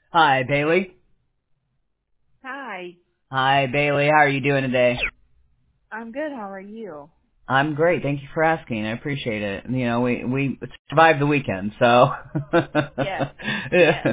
Hi, Bailey. Hi. Hi, Bailey. How are you doing today? I'm good. How are you? I'm great. Thank you for asking. I appreciate it. You know, we survived the weekend, so. Yes. Yes. Yeah.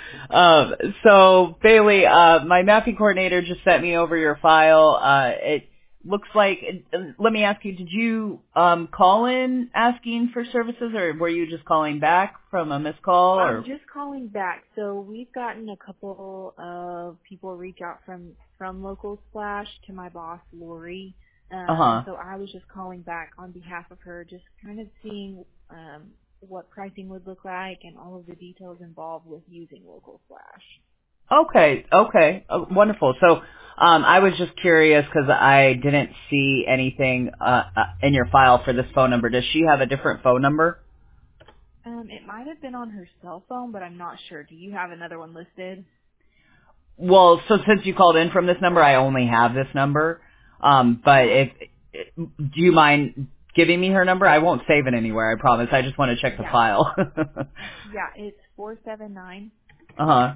So Bailey, my mapping coordinator just sent me over your file. It looks like. Let me ask you: did you call in asking for services, or were you just calling back from a missed call? I'm Or just calling back. So we've gotten a couple of people reach out from Local Splash to my boss, Lori. uh-huh. So I was just calling back on behalf of her, just kind of seeing what pricing would look like and all of the details involved with using Local Splash. Okay, wonderful. So, I was just curious because I didn't see anything in your file for this phone number. Does she have a different phone number? It might have been on her cell phone, but I'm not sure. Do you have another one listed? Well, so since you called in from this number, I only have this number. But Yeah. do you mind giving me her number? I won't save it anywhere. I promise. I just want to check the Yeah. file. Yeah, it's 479 Uh huh.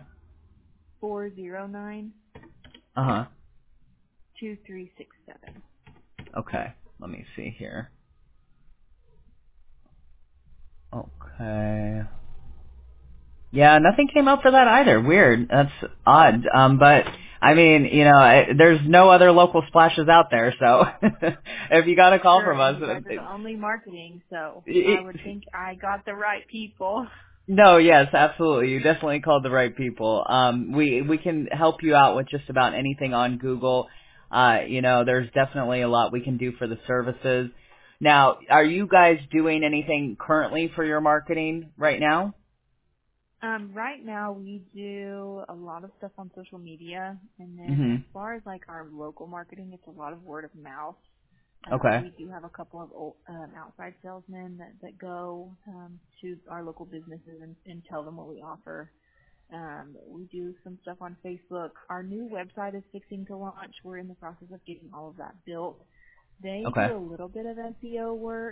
409 Uh huh. 2367. Okay. Let me see here. Okay. Yeah, nothing came up for that either. Weird. That's odd. But I mean, you know, there's no other local splashes out there, so if you got a call Sure, from and us, you guys are the only marketing, so I it, would think I got the right people. no, yes, absolutely. You definitely called the right people. We can help you out with just about anything on Google. You know, there's definitely a lot we can do for the services. Now, are you guys doing anything currently for your marketing right now? Right now we do a lot of stuff on social media, and then as Mhm. far as like our local marketing, it's a lot of word of mouth. Okay. We do have a couple of outside salesmen that go to our local businesses and tell them what we offer. We do some stuff on Facebook. Our new website is fixing to launch. We're in the process of getting all of that built. They Okay. do a little bit of SEO work,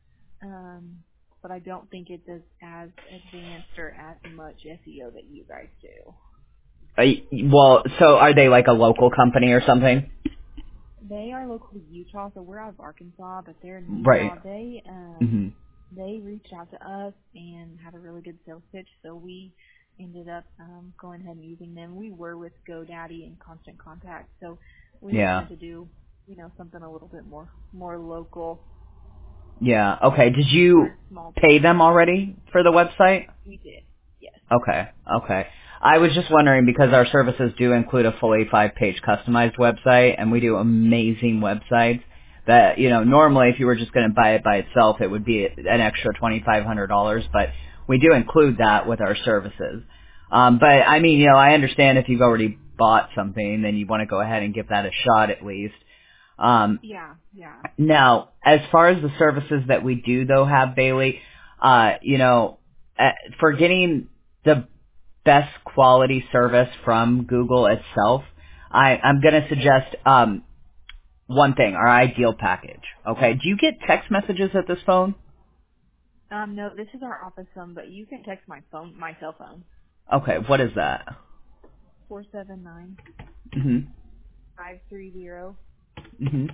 but I don't think it's as advanced or as much SEO that you guys do. Well, so are they like a local company or something? They are local to Utah, so we're out of Arkansas, but they're in Right. Utah. Mhm. They reached out to us and had a really good sales pitch, so we ended up going ahead and using them. We were with GoDaddy in constant contact, so we Yeah. wanted to do, something a little bit more local. Yeah. Okay. Did We're you a small pay business. them already for the website? We did, yes. Okay. Okay. I was just wondering because our services do include a fully 5-page customized website, and we do amazing websites that, you know, normally if you were just going to buy it by itself, it would be an extra $2,500, but we do include that with our services. But I mean, you know, I understand if you've already bought something, then you want to go ahead and give that a shot at least. Um, Yeah, yeah. Now, as far as the services that we do though have, Bailey, you know, for getting the best quality service from Google itself, I'm going to suggest one thing, our ideal package. Okay, do you get text messages at this phone? No, this is our office phone, but you can text my cell phone, Okay, what is that? 479 Mhm. 530 Mhm.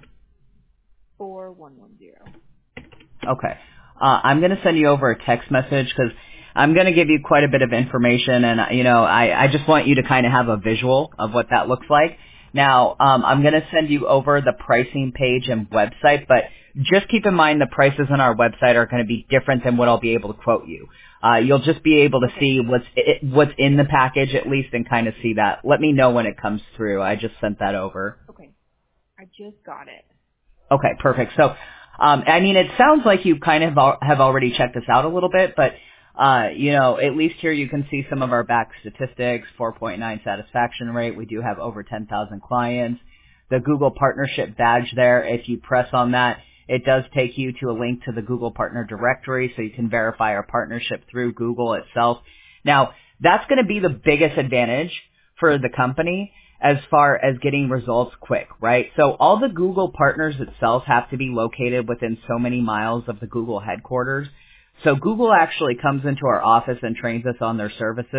4110. Okay. I'm going to send you over a text message because I'm going to give you quite a bit of information, and you know, I just want you to kind of have a visual of what that looks like. Now, I'm going to send you over the pricing page and website, but just keep in mind the prices on our website are going to be different than what I'll be able to quote you. You'll just be able to Okay, see what's in the package at least and kind of see that. Let me know when it comes through. I just sent that over. okay. I just got it. Okay, perfect. So, I mean, it sounds like you kind of have already checked this out a little bit, but, you know, at least here you can see some of our back statistics, 4.9 satisfaction rate. We do have over 10,000 clients. The Google partnership badge there, if you press on that, it does take you to a link to the Google partner directory so you can verify our partnership through Google itself. Now, that's going to be the biggest advantage for the company as far as getting results quick, right? So all the Google partners itself have to be located within so many miles of the Google headquarters. So Google actually comes into our office and trains us on their services,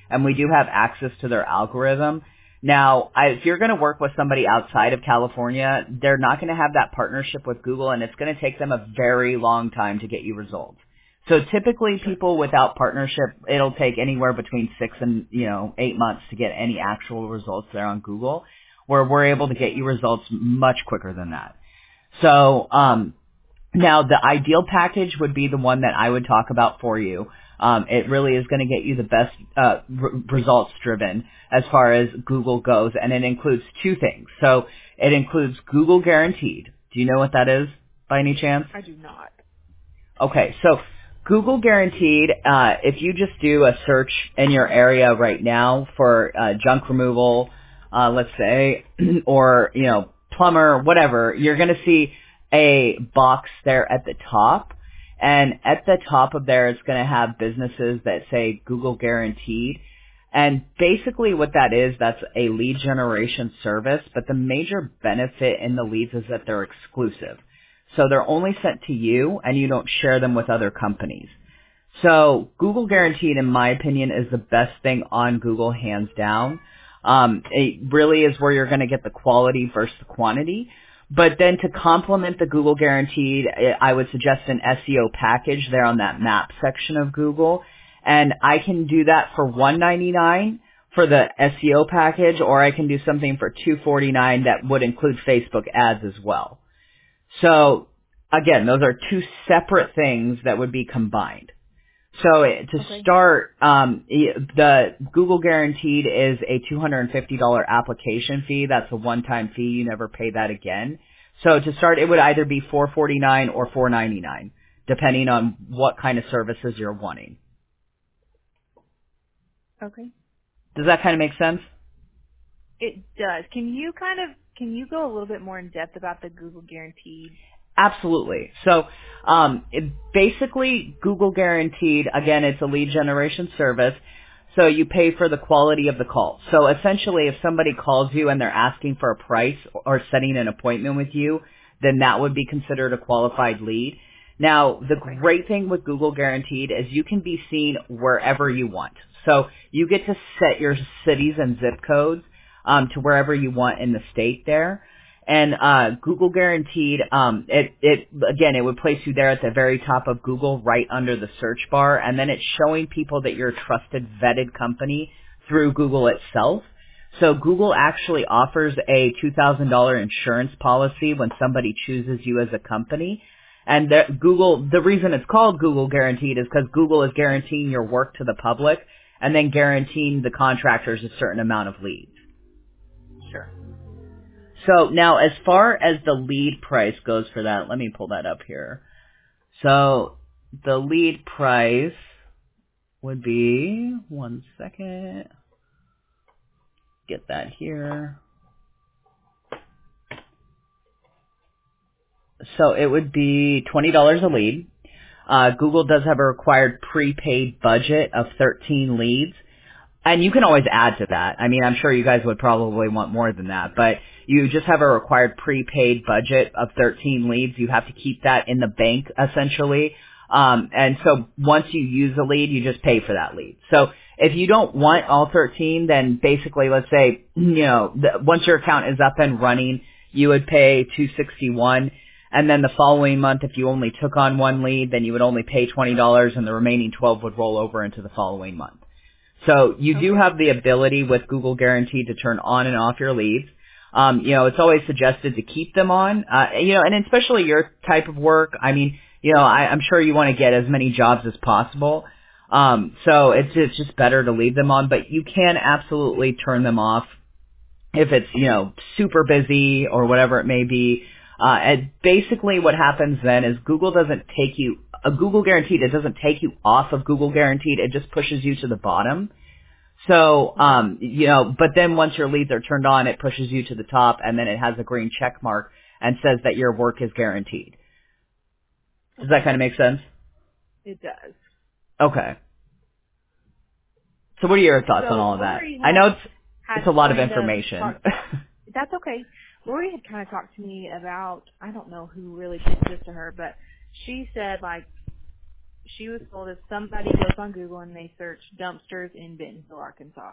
and we do have access to their algorithm. Now, if you're going to work with somebody outside of California, they're not going to have that partnership with Google, and it's going to take them a very long time to get you results. So typically people without partnership, it'll take anywhere between 6 and 8 months to get any actual results there on Google, where we're able to get you results much quicker than that. So now the ideal package would be the one that I would talk about for you. It really is going to get you the best results driven as far as Google goes, and it includes 2 things. So it includes Google Guaranteed. Do you know what that is by any chance? I do not. Okay, so Google Guaranteed, if you just do a search in your area right now for junk removal, let's say, or, plumber, whatever, you're going to see a box there at the top. And at the top of there, it's going to have businesses that say Google Guaranteed. And basically what that is, that's a lead generation service. But the major benefit in the leads is that they're exclusive. So they're only sent to you, and you don't share them with other companies. So Google Guaranteed, in my opinion, is the best thing on Google, hands down. It really is where you're going to get the quality versus the quantity. But then to complement the Google Guaranteed, I would suggest an SEO package there on that map section of Google. And I can do that for $199 for the SEO package, or I can do something for $249 that would include Facebook ads as well. So again, those are 2 separate things that would be combined. So to start, the Google Guaranteed is a $250 application fee. That's a one-time fee. You never pay that again. So to start, it would either be $449 or $499, depending on what kind of services you're wanting. Okay. Does that kind of make sense? It does. Can you go a little bit more in depth about the Google Guaranteed? Absolutely. So basically, Google Guaranteed, again, it's a lead generation service, so you pay for the quality of the call. So essentially, if somebody calls you and they're asking for a price or setting an appointment with you, then that would be considered a qualified lead. Now, the great thing with Google Guaranteed is you can be seen wherever you want. So you get to set your cities and zip codes to wherever you want in the state there. And Google Guaranteed, it would place you there at the very top of Google, right under the search bar, and then it's showing people that you're a trusted, vetted company through Google itself. So Google actually offers a $2,000 insurance policy when somebody chooses you as a company. And the reason it's called Google Guaranteed is because Google is guaranteeing your work to the public and then guaranteeing the contractors a certain amount of leads. Sure. So now as far as the lead price goes for that, let me pull that up here. So the lead price would be, one second, get that here. So it would be $20 a lead. Google does have a required prepaid budget of 13 leads. And you can always add to that. I mean, I'm sure you guys would probably want more than that, but you just have a required prepaid budget of 13 leads. You have to keep that in the bank, essentially. And so once you use a lead, you just pay for that lead. So if you don't want all 13, then basically, let's say, once your account is up and running, you would pay $261. And then the following month, if you only took on one lead, then you would only pay $20, and the remaining 12 would roll over into the following month. So you do have the ability with Google Guaranteed to turn on and off your leads. It's always suggested to keep them on, and especially your type of work. I mean, I'm sure you want to get as many jobs as possible. So it's just better to leave them on, but you can absolutely turn them off if it's, super busy or whatever it may be. And basically what happens then is Google doesn't take you, Google Guaranteed, it doesn't take you off of Google Guaranteed, it just pushes you to the bottom. So, but then once your leads are turned on, it pushes you to the top, and then it has a green check mark and says that your work is guaranteed. Does that kind of make sense? It does. Okay. So what are your thoughts on all of that? I know it's a lot of information. That's okay. Lori had kind of talked to me about, I don't know who really pitched this to her, but she said, she was told if somebody goes on Google and they search dumpsters in Bentonville, Arkansas,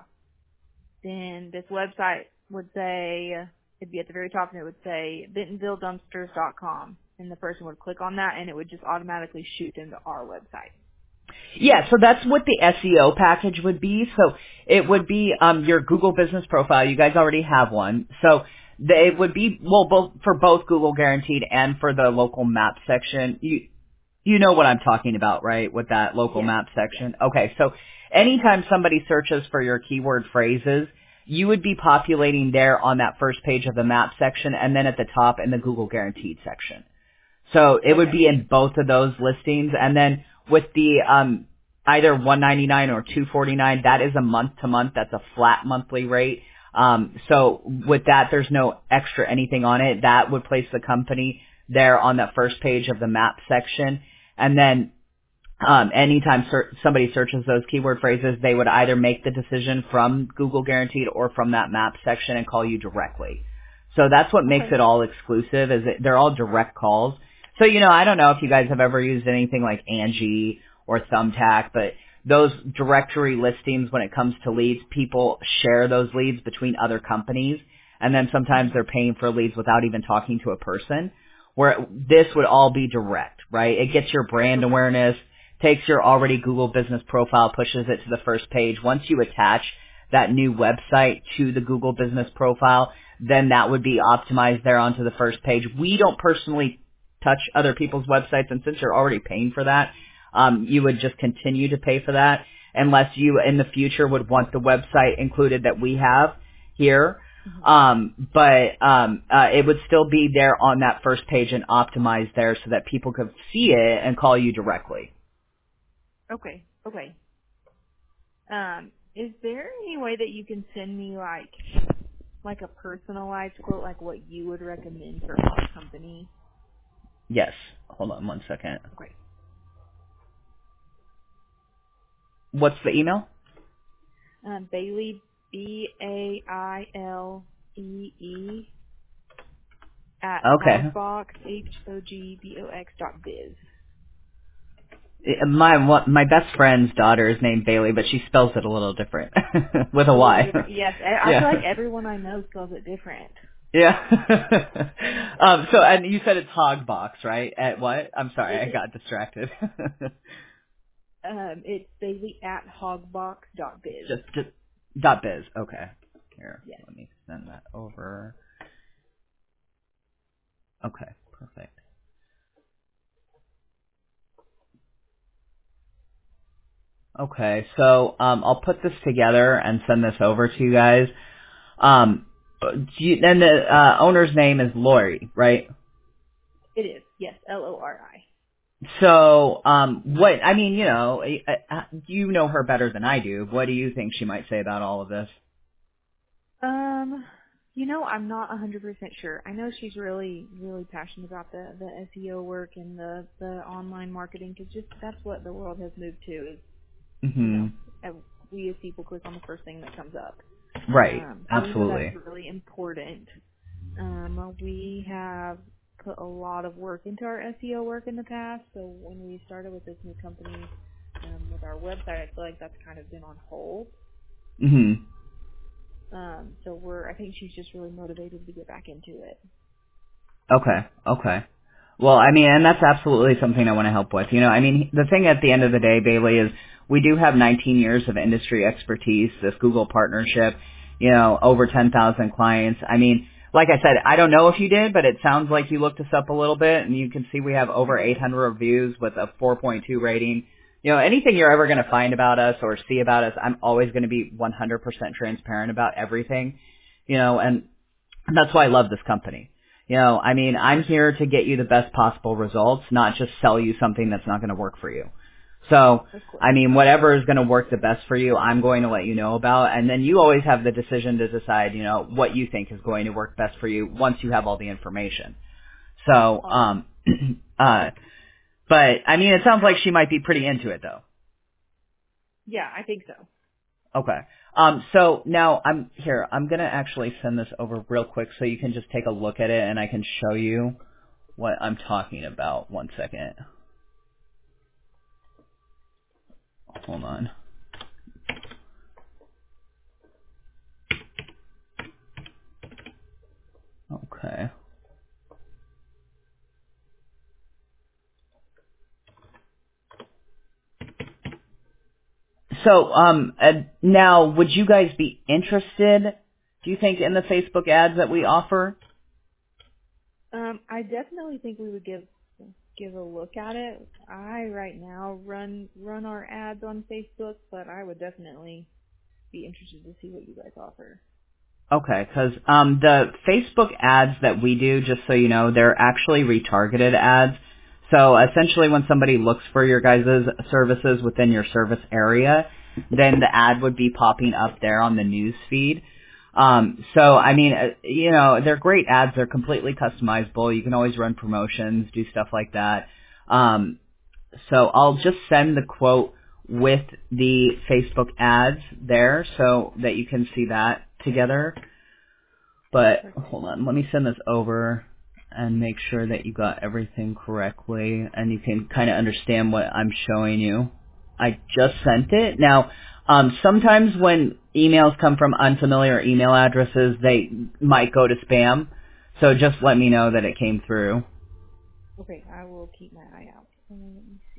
then this website would say, it'd be at the very top and it would say BentonvilleDumpsters.com. And the person would click on that and it would just automatically shoot them to our website. Yeah, so that's what the SEO package would be. So it would be your Google business profile. You guys already have one. So it would be, well, both for both Google Guaranteed and for the local map section. You know what I'm talking about, right, with that local map section? Yes. Okay, so anytime somebody searches for your keyword phrases, you would be populating there on that first page of the map section and then at the top in the Google Guaranteed section. So it would be in both of those listings. And then with the either $199 or $249, that is a month-to-month. That's a flat monthly rate. So with that, there's no extra anything on it. That would place the company there on that first page of the map section. And then anytime somebody searches those keyword phrases, they would either make the decision from Google Guaranteed or from that map section and call you directly. So that's what makes it all exclusive, is they're all direct calls. So, I don't know if you guys have ever used anything like Angie or Thumbtack, but those directory listings, when it comes to leads, people share those leads between other companies, and then sometimes they're paying for leads without even talking to a person, where this would all be direct, right? It gets your brand awareness, takes your already Google business profile, pushes it to the first page. Once you attach that new website to the Google business profile, then that would be optimized there onto the first page. We don't personally touch other people's websites, and since you're already paying for that, you would just continue to pay for that unless you in the future would want the website included that we have here. But it would still be there on that first page and optimized there so that people could see it and call you directly. Okay. Is there any way that you can send me like a personalized quote, like what you would recommend for our company? Yes. Hold on one second. Okay. What's the email? Bailey, Baillee at Hogbox, HOGBOX.biz. My best friend's daughter is named Bailey, but she spells it a little different with a Y. Yes, I feel like everyone I know spells it different. Yeah. So, and you said it's Hogbox, right? At what? I'm sorry, I got distracted. It's Bailey at Hogbox.biz. Just .biz. Okay. Here, yes. Let me send that over. Okay, perfect. Okay, so I'll put this together and send this over to you guys. And the owner's name is Lori, right? It is, yes, Lori. So, you know her better than I do. What do you think she might say about all of this? I'm not 100% sure. I know she's really, really passionate about the SEO work and the online marketing, because that's what the world has moved to. Is we as people click on the first thing that comes up. Right. Absolutely. That's really important. We have put a lot of work into our SEO work in the past. So when we started with this new company, with our website, I feel like that's kind of been on hold. So I think she's just really motivated to get back into it. Okay. Well, and that's absolutely something I want to help with. The thing at the end of the day, Bailey, is we do have 19 years of industry expertise, this Google partnership, over 10,000 clients. Like I said, I don't know if you did, but it sounds like you looked us up a little bit, and you can see we have over 800 reviews with a 4.2 rating. Anything you're ever going to find about us or see about us, I'm always going to be 100% transparent about everything, and that's why I love this company. I'm here to get you the best possible results, not just sell you something that's not going to work for you. So, whatever is going to work the best for you, I'm going to let you know about, and then you always have the decision to decide, what you think is going to work best for you once you have all the information. So, but, it sounds like she might be pretty into it, though. Yeah, I think so. Okay. So now I'm going to actually send this over real quick so you can just take a look at it and I can show you what I'm talking about. One second. hold on. Okay. So, now, would you guys be interested, do you think, in the Facebook ads that we offer? I definitely think we would give a look at it. I right now run our ads on Facebook, but I would definitely be interested to see what you guys offer. Okay, because the Facebook ads that we do, just so you know, they're actually retargeted ads. So essentially when somebody looks for your guys' services within your service area, then the ad would be popping up there on the news feed. So, I mean, they're great ads. They're completely customizable. You can always run promotions, do stuff like that. So I'll just send the quote with the Facebook ads there so that you can see that together. But hold on, let me send this over and make sure that you got everything correctly and you can kind of understand what I'm showing you. I just sent it. Now, sometimes when emails come from unfamiliar email addresses, they might go to spam. So just let me know that it came through. Okay, I will keep my eye out. Let me see.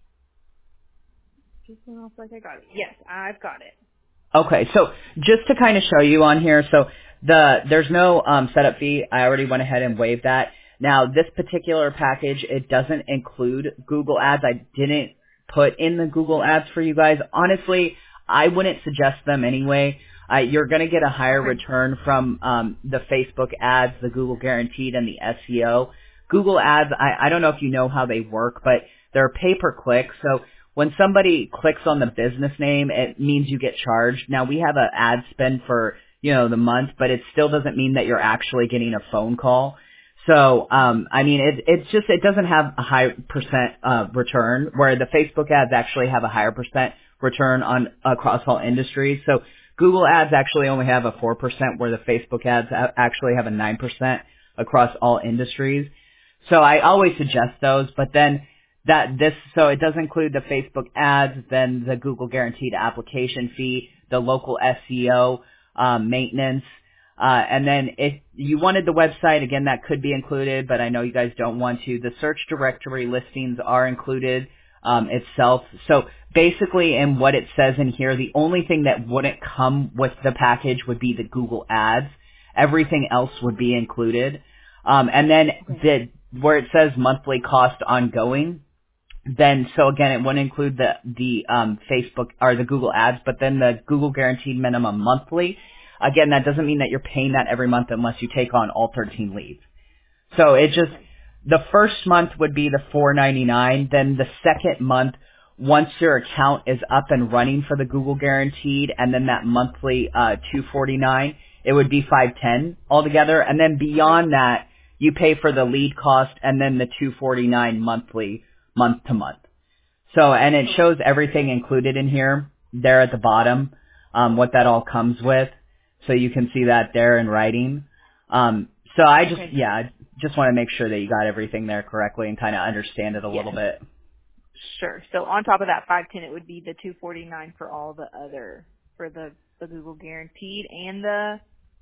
Just went off like I got it. Yes, I've got it. Okay, so just to kind of show you on here, so there's no setup fee. I already went ahead and waived that. Now, this particular package, it doesn't include Google Ads. I didn't put in the Google Ads for you guys. Honestly, I wouldn't suggest them anyway. You're going to get a higher return from the Facebook ads, the Google Guaranteed, and the SEO. Google Ads, I don't know if you know how they work, but they're pay-per-click, so when somebody clicks on the business name, it means you get charged. Now, we have an ad spend for, the month, but it still doesn't mean that you're actually getting a phone call. So, I mean, it doesn't have a high percent return, where the Facebook ads actually have a higher percent return across all industries. So Google ads actually only have a 4%, where the Facebook ads actually have a 9% across all industries. So I always suggest those, but then so it does include the Facebook ads, then the Google Guaranteed application fee, the local SEO, maintenance, and then if you wanted the website, again, that could be included, but I know you guys don't want to. The search directory listings are included, itself. So basically in what it says in here, the only thing that wouldn't come with the package would be the Google ads. Everything else would be included. And then where it says monthly cost ongoing, then, so again, it wouldn't include the Facebook or the Google ads, but then the Google Guaranteed minimum monthly. Again, that doesn't mean that you're paying that every month unless you take on all 13 leads. So the first month would be the $4.99. Then the second month, once your account is up and running for the Google Guaranteed, and then that monthly $2.49, it would be $5.10 altogether. And then beyond that, you pay for the lead cost and then the $2.49 monthly, month to month. So, and it shows everything included in here, there at the bottom, what that all comes with. So you can see that there in writing. So I just want to make sure that you got everything there correctly and kind of understand it a little bit. Sure. So on top of that $5.10, it would be the $2.49 for all the other, for the Google Guaranteed and the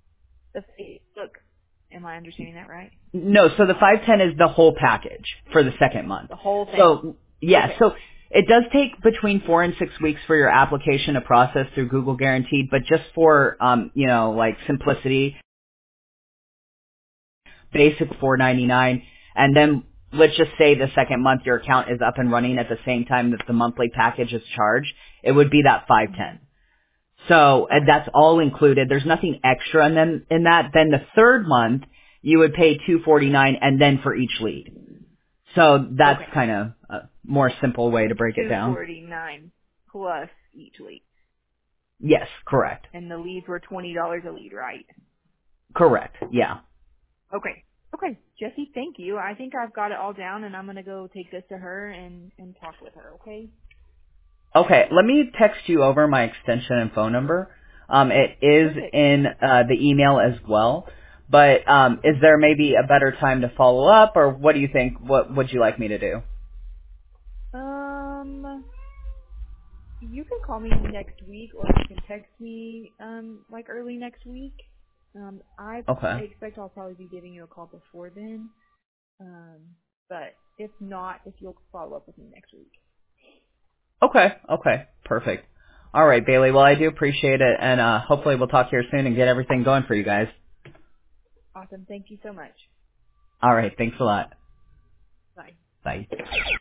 Facebook. Am I understanding that right? No, so the $5.10 is the whole package for the second month. The whole thing. So so it does take between 4 and 6 weeks for your application to process through Google Guaranteed, but just for like simplicity, basic $4.99, and then let's just say the second month your account is up and running at the same time that the monthly package is charged, it would be that $5.10. So that's all included. There's nothing extra in that. Then the third month you would pay $2.49 and then for each lead. So that's kind of a more simple way to break it down. $2.49 plus each lead. Yes, correct. And the leads were $20 a lead, right? Correct. Yeah. Okay. Okay, Jesse, thank you. I think I've got it all down, and I'm going to go take this to her and talk with her, okay? Okay, let me text you over my extension and phone number. It is in the email as well. But is there maybe a better time to follow up, or what do you think? What would you like me to do? You can call me next week, or you can text me like early next week. I Okay. expect I'll probably be giving you a call before then. But if not, if you'll follow up with me next week. Okay. Perfect. All right, Bailey. Well, I do appreciate it, and hopefully we'll talk here soon and get everything going for you guys. Awesome. Thank you so much. All right. Thanks a lot. Bye. Bye.